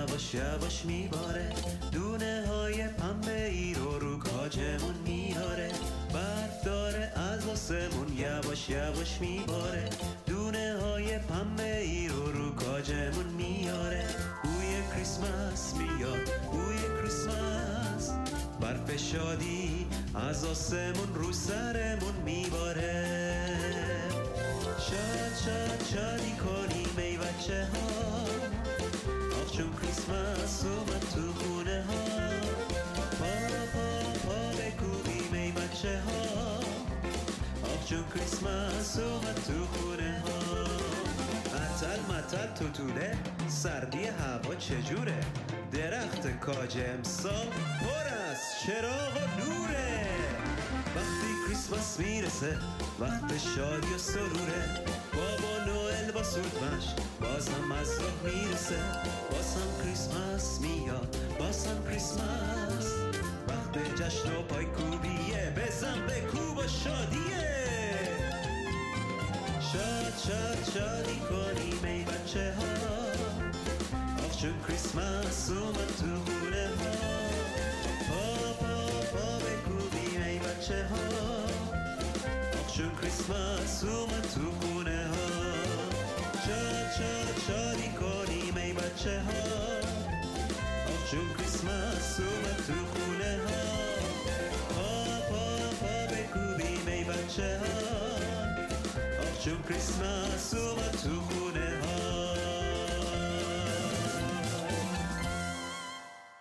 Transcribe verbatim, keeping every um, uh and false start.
یواش یواش میباره، دونه های پنبه ای رو رو کاجمون میاره. برف داره از آسمون یواش یواش میباره، دونه های پنبه ای رو رو کاجمون میاره. بوی کریسمس میاد، بوی کریسمس، برف شادی از آسمون رو سرمون میباره. شاد شاد شادی کنیم ای بچه ها، آخ چون کریسمس اومد تو خونه ها. پا پا پا بکوبیم ای بچه ها، آخ چون کریسمس اومد تو خونه ها. متل متل تو طوله، سردی هوا چجوره، درخت کاج امسال پر از چراغ و نوره. وقتی کریسمس میرسه وقت شادی و سروره، بابا نوئل با سودمش باز هم از راه میرسه. باز هم کریسمس میاد، باز هم کریسمس، وقت جشن و پایکوبیه، بزن بکوب و شادیه. شاد شاد شادی کنیم ای بچه ها، آخ چون کریسمس اومد تو خونه ها. پا پا پا بکوبیم ای بچه ها، آخ چون کریسمس اومد تو خونه ها. شاد شاد شادی کنیم ای بچه ها، آخ چون کریسمس اومد تو خونه ها. پا پا پا بکوبیم ای بچه ها، آخ چون کریسمس اومد تو خونه ها.